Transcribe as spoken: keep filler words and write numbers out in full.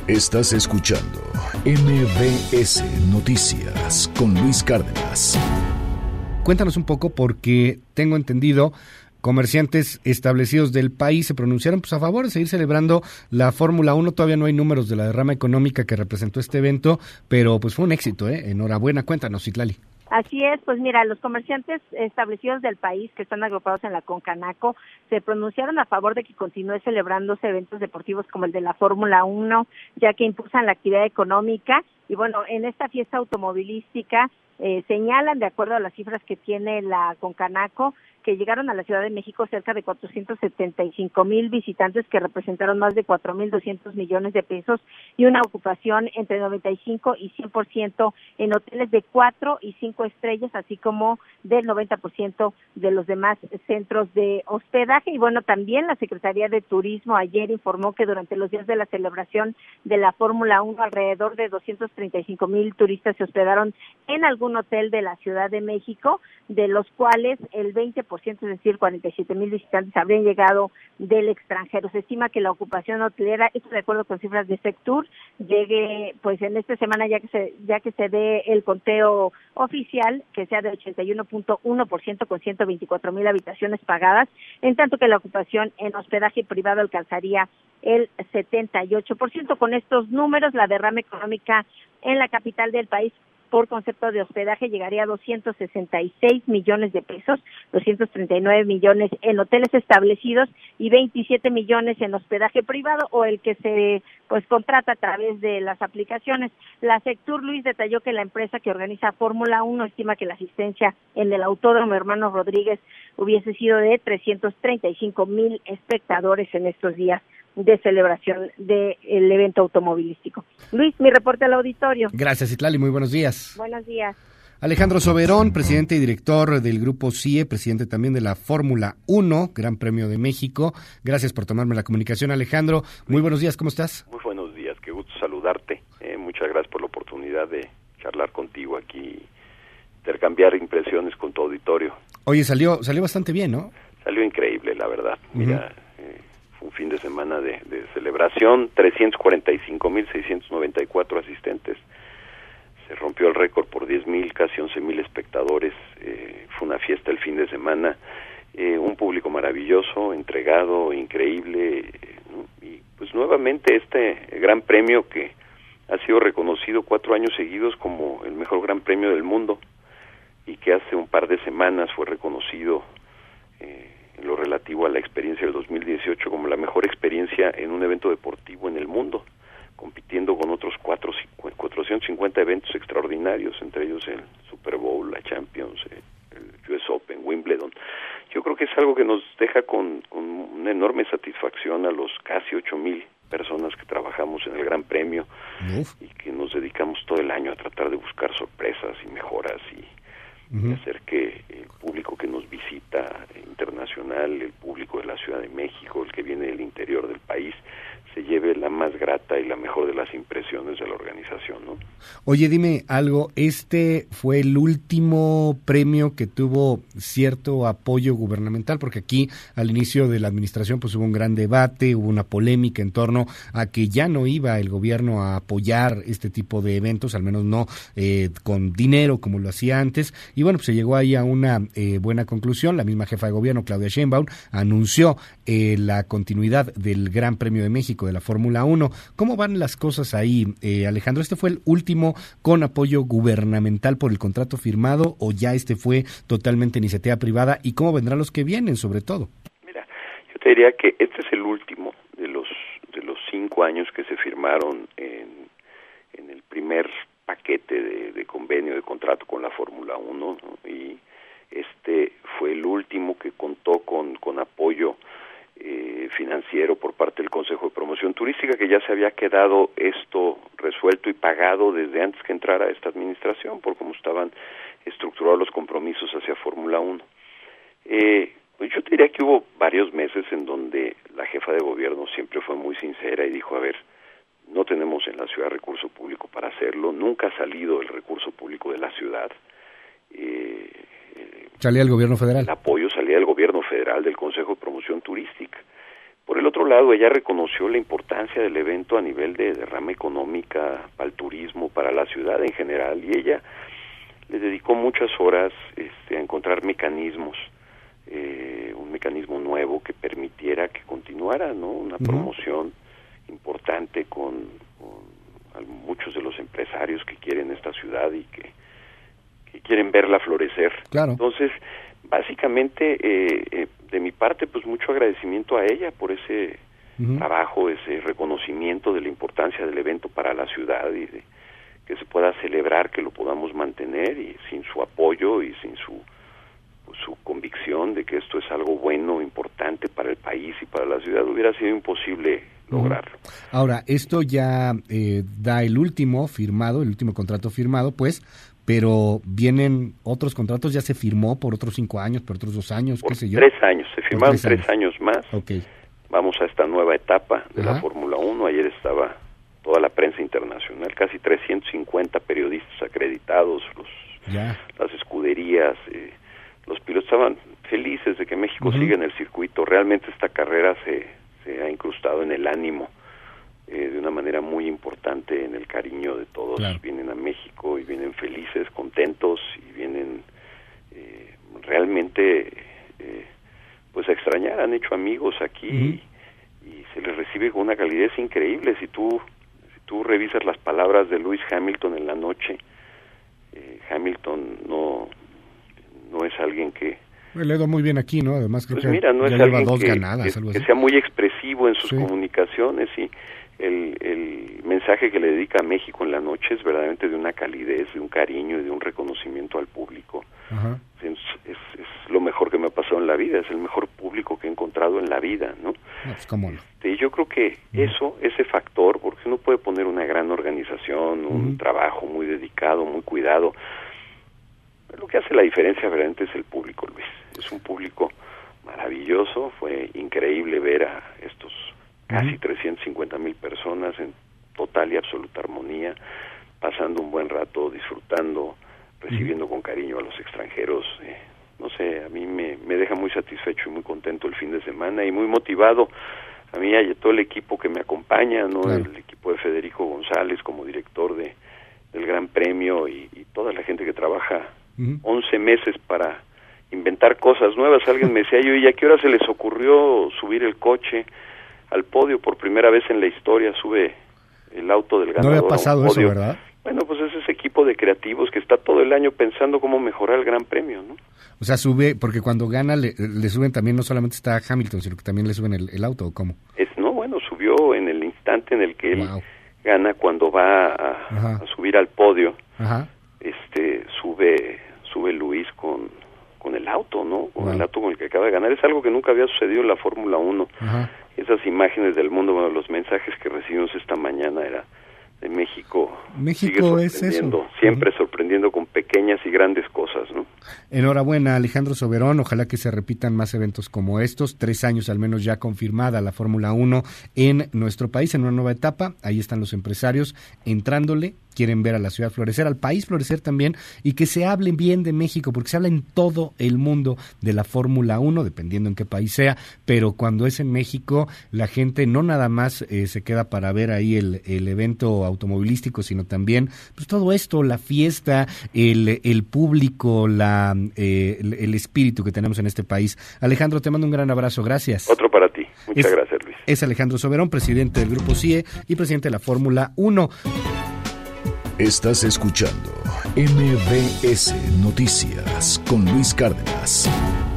Estás escuchando M B S Noticias con Luis Cárdenas. Cuéntanos un poco, porque tengo entendido, comerciantes establecidos del país se pronunciaron pues, a favor de seguir celebrando la Fórmula uno. Todavía no hay números de la derrama económica que representó este evento, pero pues fue un éxito, ¿eh? Enhorabuena. Cuéntanos, Citlali. Así es, pues mira, los comerciantes establecidos del país que están agrupados en la Concanaco se pronunciaron a favor de que continúe celebrándose eventos deportivos como el de la Fórmula uno, ya que impulsan la actividad económica. Y bueno, en esta fiesta automovilística eh, señalan, de acuerdo a las cifras que tiene la Concanaco, que llegaron a la Ciudad de México cerca de cuatrocientos setenta y cinco mil visitantes que representaron más de cuatro mil doscientos millones de pesos y una ocupación entre noventa y cinco y cien por ciento en hoteles de cuatro y cinco estrellas, así como del noventa por ciento de los demás centros de hospedaje. Y bueno, también la Secretaría de Turismo ayer informó que durante los días de la celebración de la Fórmula uno, alrededor de doscientos treinta y cinco mil turistas se hospedaron en algún hotel de la Ciudad de México, de los cuales el veinte por ciento, es decir, cuarenta y siete mil visitantes habrían llegado del extranjero. Se estima que la ocupación hotelera, esto de acuerdo con cifras de Sectur, llegue pues en esta semana, ya que se ya que se dé el conteo oficial, que sea de ochenta y uno punto uno por ciento con ciento veinticuatro mil habitaciones pagadas, en tanto que la ocupación en hospedaje privado alcanzaría el setenta y ocho por ciento. Con estos números, la derrama económica en la capital del país por concepto de hospedaje llegaría a doscientos sesenta y seis millones de pesos, doscientos treinta y nueve millones en hoteles establecidos y veintisiete millones en hospedaje privado o el que se pues contrata a través de las aplicaciones. La Sectur, Luis, detalló que la empresa que organiza Fórmula uno estima que la asistencia en el Autódromo Hermanos Rodríguez hubiese sido de trescientos treinta y cinco mil espectadores en estos días de celebración del evento automovilístico. Luis, mi reporte al auditorio. Gracias, Citlali, muy buenos días. Buenos días. Alejandro Soberón, presidente y director del Grupo C I E, presidente también de la Fórmula uno, Gran Premio de México. Gracias por tomarme la comunicación, Alejandro. Muy buenos días, ¿cómo estás? Muy buenos días, qué gusto saludarte. Eh, muchas gracias por la oportunidad de charlar contigo aquí, intercambiar impresiones con tu auditorio. Oye, salió salió bastante bien, ¿no? Salió increíble, la verdad. Mira, uh-huh. eh, fue un fin de semana de, de celebración, trescientos cuarenta y cinco mil seiscientos noventa y cuatro asistentes. Se rompió el récord por diez mil, casi once mil espectadores. Eh, fue una fiesta el fin de semana. Eh, un público maravilloso, entregado, increíble. Eh, ¿no? Y pues nuevamente este gran premio que ha sido reconocido cuatro años seguidos como el mejor gran premio del mundo y que hace un par de semanas fue reconocido eh, en lo relativo a la experiencia del dos mil dieciocho como la mejor experiencia en un evento deportivo en el mundo, compitiendo con otros cuatro, cuatrocientos cincuenta eventos extraordinarios, entre ellos el Super Bowl, la Champions, el U S Open, Wimbledon. Yo creo que es algo que nos deja con, con una enorme satisfacción a los casi ocho mil personas que trabajamos en el Gran Premio. Uf. Y que nos dedicamos todo el año a tratar de buscar sorpresas y mejoras y, uh-huh. y hacer que el público que nos visita internacional, el público de la Ciudad de México, el que viene del interior del país, se lleve la más grata y la mejor de las impresiones de la organización, ¿no? Oye, dime algo, ¿este fue el último premio que tuvo cierto apoyo gubernamental? Porque aquí, al inicio de la administración, pues hubo un gran debate, hubo una polémica en torno a que ya no iba el gobierno a apoyar este tipo de eventos, al menos no eh, con dinero como lo hacía antes, y bueno, pues se llegó ahí a una eh, buena conclusión. La misma jefa de gobierno, Claudia Sheinbaum, anunció eh, la continuidad del Gran Premio de México, de la Fórmula uno. ¿Cómo van las cosas ahí, eh, Alejandro? ¿Este fue el último con apoyo gubernamental por el contrato firmado o ya este fue totalmente iniciativa privada? ¿Y cómo vendrán los que vienen, sobre todo? Mira, yo te diría que este es el último de los de los cinco años que se firmaron en, en el primer paquete de, de convenio, de contrato con la Fórmula uno, ¿no? Y este fue el último que contó con, con apoyo Eh, financiero por parte del Consejo de Promoción Turística, que ya se había quedado esto resuelto y pagado desde antes que entrara esta administración, por cómo estaban estructurados los compromisos hacia Fórmula uno. Eh, pues yo te diría que hubo varios meses en donde la jefa de gobierno siempre fue muy sincera y dijo, a ver, no tenemos en la ciudad recurso público para hacerlo, nunca ha salido el recurso público de la ciudad. Eh, ¿Salía el gobierno federal? El apoyo salía del gobierno federal, del Consejo de Promoción Turística, Por el otro lado, ella reconoció la importancia del evento a nivel de derrama económica, para el turismo, para la ciudad en general, y ella le dedicó muchas horas este, a encontrar mecanismos, eh, un mecanismo nuevo que permitiera que continuara, ¿no? Una uh-huh. promoción importante con, con muchos de los empresarios que quieren esta ciudad y que, que quieren verla florecer. Claro. Entonces, básicamente, eh, eh, de mi parte, pues mucho agradecimiento a ella por ese uh-huh. trabajo, ese reconocimiento de la importancia del evento para la ciudad y de que se pueda celebrar, que lo podamos mantener, y sin su apoyo y sin su pues, su convicción de que esto es algo bueno, importante para el país y para la ciudad, hubiera sido imposible lograrlo. Ahora, esto ya eh, da el último firmado, el último contrato firmado, pues, pero vienen otros contratos, ya se firmó por otros cinco años, por otros dos años, por qué sé yo. Tres años, se firmaron tres años. tres años más. Okay. Vamos a esta nueva etapa de Ajá. la Fórmula uno. Ayer estaba toda la prensa internacional, casi trescientos cincuenta periodistas acreditados, los, ya. las escuderías, eh, los pilotos estaban felices de que México uh-huh. siga en el circuito. Realmente esta carrera se, se ha incrustado en el ánimo eh, de una manera muy importante, en el cariño de todos. Claro. Vienen a México y vienen felices, contentos, y vienen eh, realmente eh, pues a extrañar. Han hecho amigos aquí uh-huh. y, y se les recibe con una calidez increíble. Si tú tú revisas las palabras de Lewis Hamilton en la noche, eh, Hamilton no no es alguien que... Le ha ido muy bien aquí, ¿no? Además creo pues que mira, no ya es lleva alguien dos que, ganadas, que, algo que así. sea muy expresivo en sus sí. comunicaciones, y el, el mensaje que le dedica a México en la noche es verdaderamente de una calidez, de un cariño y de un reconocimiento al público. Ajá. Es, es, es lo mejor que me ha pasado en la vida, es el mejor público que he encontrado en la vida, ¿no? No, pues cómo no. Y yo creo que uh-huh. eso, ese factor, porque uno puede poner una gran organización, un uh-huh. trabajo muy dedicado, muy cuidado, lo que hace la diferencia verdaderamente es el público, Luis. Es un público maravilloso, fue increíble ver a estos casi uh-huh. trescientas cincuenta mil personas en total y absoluta armonía, pasando un buen rato, disfrutando, recibiendo uh-huh. con cariño a los extranjeros. Eh, no sé, a mí me, me deja muy satisfecho y muy contento el fin de semana, y muy motivado. A mí hay todo el equipo que me acompaña, ¿no? Claro. El equipo de Federico González como director de del Gran Premio, y, y toda la gente que trabaja uh-huh. once meses para inventar cosas nuevas. Alguien me decía, yo, ¿y a qué hora se les ocurrió subir el coche al podio? Por primera vez en la historia sube el auto del ganador. No había pasado eso, ¿verdad? Bueno, pues es ese equipo de creativos que está todo el año pensando cómo mejorar el Gran Premio, ¿no? O sea, sube, porque cuando gana le, le suben también, no solamente está Hamilton, sino que también le suben el, el auto, ¿o cómo? Es, no, bueno, subió en el instante en el que él wow. gana, cuando va a, a subir al podio. Ajá. Este, sube sube Luis con, con el auto, ¿no? Con wow. el auto con el que acaba de ganar. Es algo que nunca había sucedido en la Fórmula uno. Ajá. Esas imágenes del mundo, bueno, los mensajes que recibimos esta mañana era de México. México es eso. Siempre uh-huh. sorprendiendo con pequeñas y grandes cosas, ¿no? Enhorabuena, Alejandro Soberón. Ojalá que se repitan más eventos como estos. Tres años al menos ya confirmada la Fórmula uno en nuestro país, en una nueva etapa. Ahí están los empresarios entrándole. Quieren ver a la ciudad florecer, al país florecer también, y que se hable bien de México, porque se habla en todo el mundo de la Fórmula uno, dependiendo en qué país sea, pero cuando es en México, la gente no nada más eh, se queda para ver ahí el, el evento automovilístico, sino también pues todo esto, la fiesta, el, el público, la eh, el, el espíritu que tenemos en este país. Alejandro, te mando un gran abrazo, gracias. Otro para ti, muchas es, gracias, Luis. Es Alejandro Soberón, presidente del Grupo C I E y presidente de la Fórmula uno. Estás escuchando M B S Noticias con Luis Cárdenas.